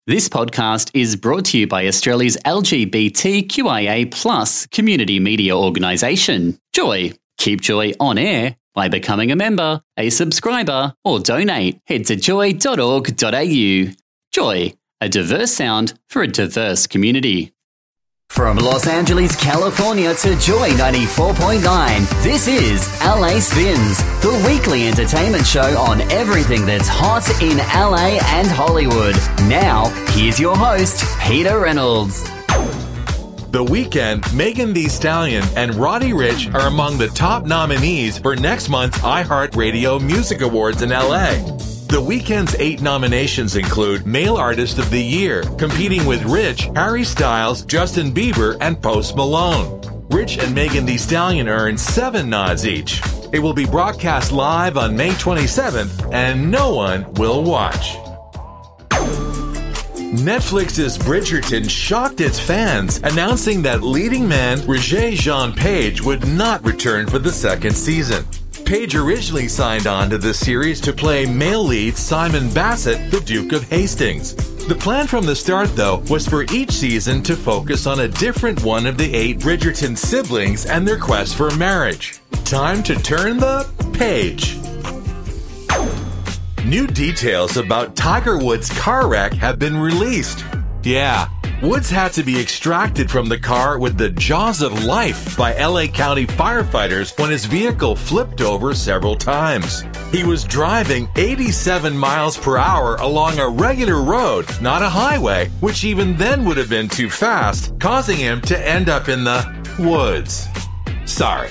This podcast is brought to you by Australia's LGBTQIA+ community media organisation, Joy. Keep Joy on air by becoming a member, a subscriber, or donate. Head to joy.org.au. Joy, a diverse sound for a diverse community. From Los Angeles, California to Joy 94.9, this is LA Spins, the weekly entertainment show on everything that's hot in LA and Hollywood. Now, here's your host, Peter Reynolds. The Weeknd, Megan Thee Stallion, and Roddy Ricch are among the top nominees for next month's iHeartRadio Music Awards in LA. The Weeknd's 8 nominations include Male Artist of the Year, competing with Ricch, Harry Styles, Justin Bieber, and Post Malone. Ricch and Megan Thee Stallion earned 7 nods each. It will be broadcast live on May 27th, and no one will watch. Netflix's Bridgerton shocked its fans, announcing that leading man Regé-Jean Page would not return for the second season. Page originally signed on to the series to play male lead Simon Bassett, the Duke of Hastings. The plan from the start, though, was for each season to focus on a different one of the 8 Bridgerton siblings and their quest for marriage. Time to turn the page. New details about Tiger Woods' car wreck have been released. Yeah, Woods had to be extracted from the car with the jaws of life by LA County firefighters when his vehicle flipped over several times. He was driving 87 miles per hour along a regular road, not a highway, which even then would have been too fast, causing him to end up in the woods. Sorry.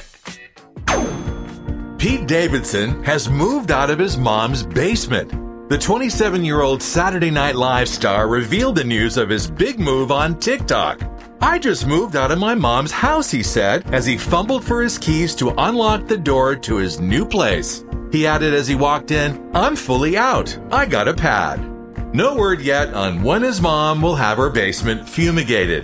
Pete Davidson has moved out of his mom's basement. The 27-year-old Saturday Night Live star revealed the news of his big move on TikTok. "I just moved out of my mom's house," he said, as he fumbled for his keys to unlock the door to his new place. He added as he walked in, "I'm fully out. I got a pad." No word yet on when his mom will have her basement fumigated.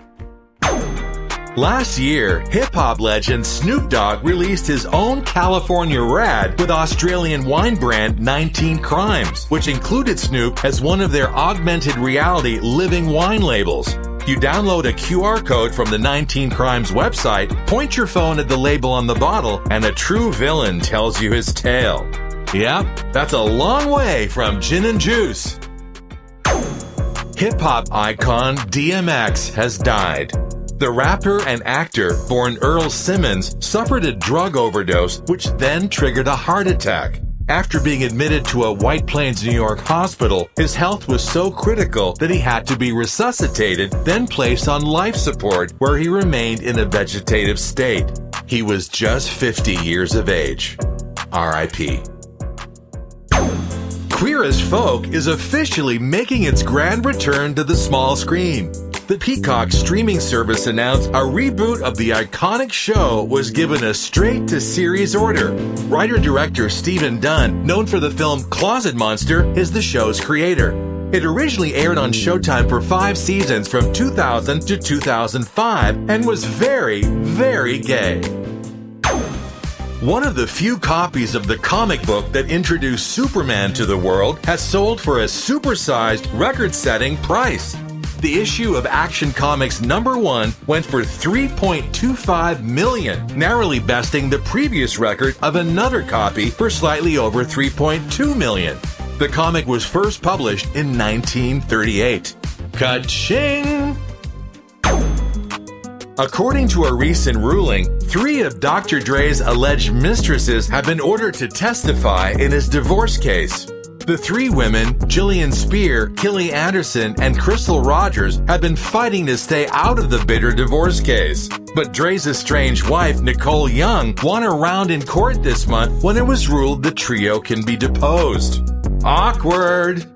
Last year, hip-hop legend Snoop Dogg released his own California Rad with Australian wine brand 19 Crimes, which included Snoop as one of their augmented reality living wine labels. You download a QR code from the 19 Crimes website, point your phone at the label on the bottle, and a true villain tells you his tale. Yep, that's a long way from gin and juice. Hip-hop icon DMX has died. The rapper and actor, born Earl Simmons, suffered a drug overdose, which then triggered a heart attack. After being admitted to a White Plains, New York hospital, his health was so critical that he had to be resuscitated, then placed on life support, where he remained in a vegetative state. He was just 50 years of age. R.I.P. Queer as Folk is officially making its grand return to the small screen. The Peacock streaming service announced a reboot of the iconic show was given a straight-to-series order. Writer-director Stephen Dunn, known for the film Closet Monster, is the show's creator. It originally aired on Showtime for 5 seasons from 2000 to 2005 and was very, very gay. One of the few copies of the comic book that introduced Superman to the world has sold for a supersized, record-setting price. The issue of Action Comics #1 went for $3.25 million, narrowly besting the previous record of another copy for slightly over $3.2 million. The comic was first published in 1938. Ka-ching! According to a recent ruling, 3 of Dr. Dre's alleged mistresses have been ordered to testify in his divorce case. The 3 women, Jillian Spear, Killy Anderson, and Crystal Rogers, have been fighting to stay out of the bitter divorce case. But Dre's estranged wife, Nicole Young, won a round in court this month when it was ruled the trio can be deposed. Awkward.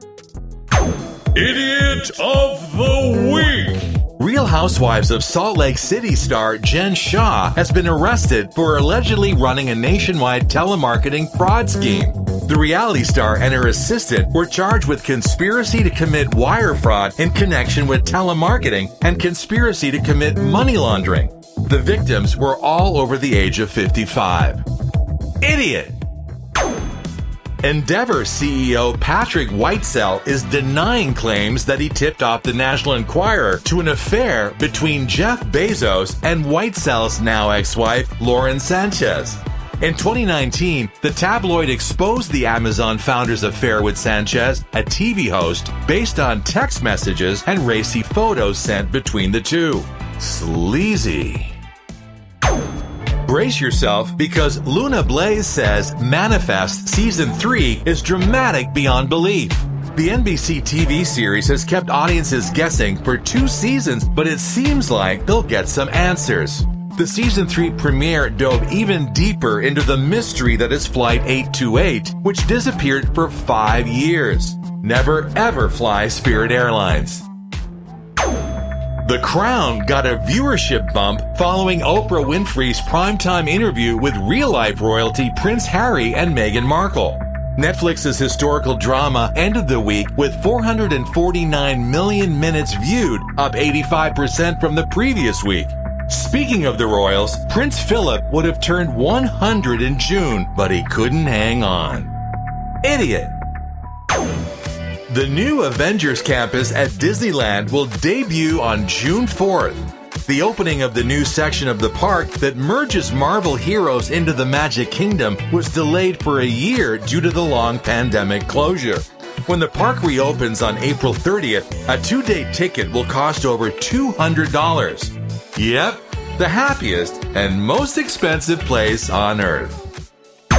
Idiot of the Week. Real Housewives of Salt Lake City star Jen Shah has been arrested for allegedly running a nationwide telemarketing fraud scheme. The reality star and her assistant were charged with conspiracy to commit wire fraud in connection with telemarketing and conspiracy to commit money laundering. The victims were all over the age of 55. Idiot! Endeavor CEO Patrick Whitesell is denying claims that he tipped off the National Enquirer to an affair between Jeff Bezos and Whitesell's now ex-wife, Lauren Sanchez. In 2019, the tabloid exposed the Amazon founder's affair with Sanchez, a TV host, based on text messages and racy photos sent between the two. Sleazy. Brace yourself, because Luna Blaze says Manifest Season 3 is dramatic beyond belief. The NBC TV series has kept audiences guessing for 2 seasons, but it seems like they'll get some answers. The Season 3 premiere dove even deeper into the mystery that is Flight 828, which disappeared for 5 years. Never ever fly Spirit Airlines. The Crown got a viewership bump following Oprah Winfrey's primetime interview with real-life royalty Prince Harry and Meghan Markle. Netflix's historical drama ended the week with 449 million minutes viewed, up 85% from the previous week. Speaking of the royals, Prince Philip would have turned 100 in June, but he couldn't hang on. Idiot. The new Avengers campus at Disneyland will debut on June 4th. The opening of the new section of the park that merges Marvel heroes into the Magic Kingdom was delayed for a year due to the long pandemic closure. When the park reopens on April 30th, a 2-day ticket will cost over $200. Yep, the happiest and most expensive place on Earth.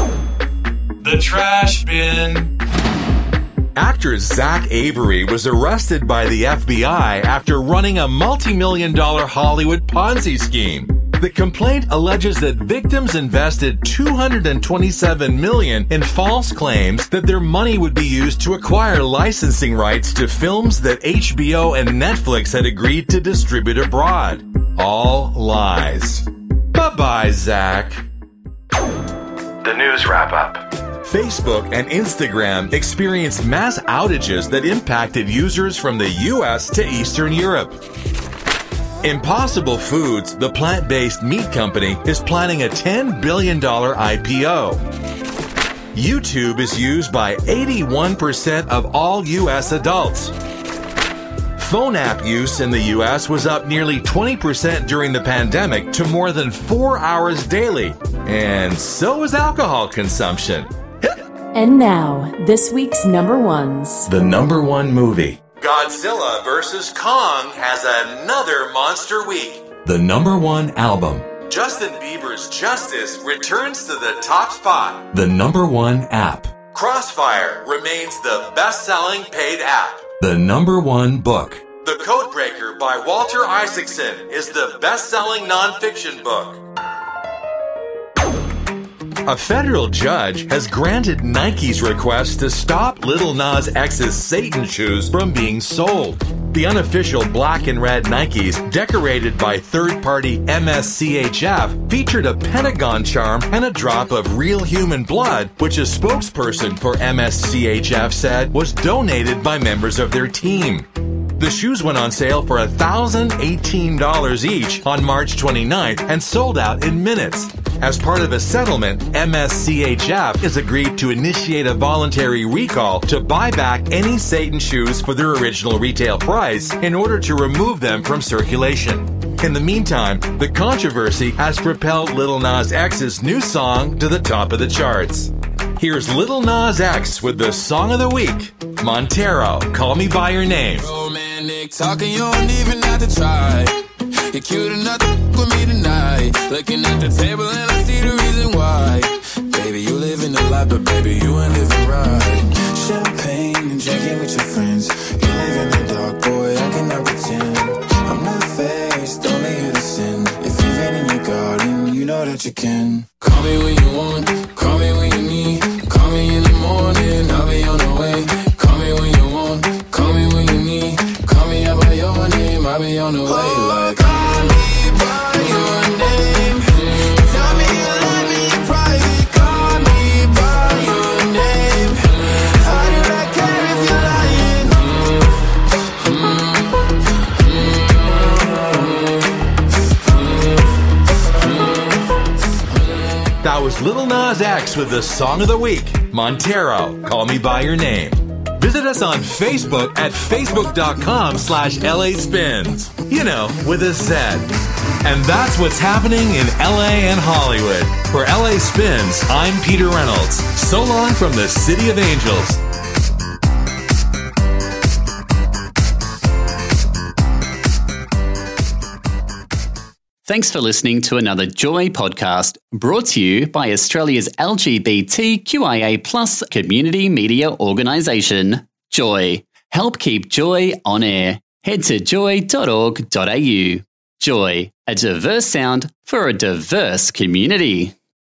The trash bin. Actor Zach Avery was arrested by the FBI after running a multi-million-dollar Hollywood Ponzi scheme. The complaint alleges that victims invested $227 million in false claims that their money would be used to acquire licensing rights to films that HBO and Netflix had agreed to distribute abroad. All lies. Bye-bye, Zach. The news wrap-up. Facebook and Instagram experienced mass outages that impacted users from the US to Eastern Europe. Impossible Foods, the plant-based meat company, is planning a $10 billion IPO. YouTube is used by 81% of all US adults. Phone app use in the US was up nearly 20% during the pandemic to more than 4 hours daily. And so was alcohol consumption. And now, this week's number ones. The number one movie. Godzilla vs. Kong has another monster week. The number one album. Justin Bieber's Justice returns to the top spot. The number one app. Crossfire remains the best-selling paid app. The number one book. The Codebreaker by Walter Isaacson is the best-selling nonfiction book. A federal judge has granted Nike's request to stop Lil Nas X's Satan shoes from being sold. The unofficial black and red Nikes, decorated by third-party MSCHF, featured a pentagon charm and a drop of real human blood, which a spokesperson for MSCHF said was donated by members of their team. The shoes went on sale for $1,018 each on March 29th and sold out in minutes. As part of a settlement, MSCHF has agreed to initiate a voluntary recall to buy back any Satan shoes for their original retail price in order to remove them from circulation. In the meantime, the controversy has propelled Lil Nas X's new song to the top of the charts. Here's Lil Nas X with the Song of the Week, Montero, Call Me By Your Name. Romantic talking, you don't even have to try. You're cute enough to with me tonight. Looking at the table and I see the reason why. Baby, you living the life, but baby, you ain't living right. Champagne and drinking with your friends. You live in the dark, boy, I cannot pretend. I'm not faced, only here to sin. If you've been in your garden, you know that you can. Call me when you want, call me when you need. Call me in the morning, I'll be on the way. Call me when you want, call me when you need. Call me out by your name, I'll be on the way. Like, call me by your name. Tell me you love me in private. Call me by your name. How do I care if you're lying? That was Lil Nas X with the Song of the Week. Montero, call me by your name. Visit us on Facebook at facebook.com/LA Spins. You know, with a Z. And that's what's happening in LA and Hollywood. For LA Spins, I'm Peter Reynolds. So long from the City of Angels. Thanks for listening to another Joy podcast brought to you by Australia's LGBTQIA+ community media organisation, Joy. Help keep Joy on air. Head to joy.org.au. Joy, a diverse sound for a diverse community.